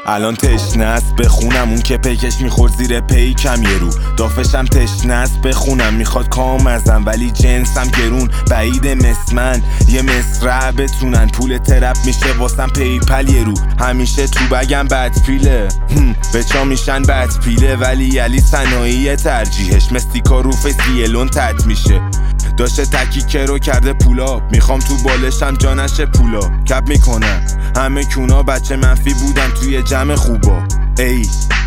الان تشنه است بخونم اون که پیکش میخورد زیر پیکم یه رو دافشم تشنه است بخونم میخواد کام ازم ولی جنسم گرون بعید مثل من یه مصرع بتونن پول ترپ میشه واسم پیپل یه رو همیشه تو بگم بد پیله بچا میشن بد پیله ولی علی صنایع ترجیحش مستیکا رو فسیلون تد میشه داشته تکیکه رو کرده پولا میخوام تو بالشم جانش پولا کپ میکنم همه کونا بچه منفی بودن توی جمع خوبا ای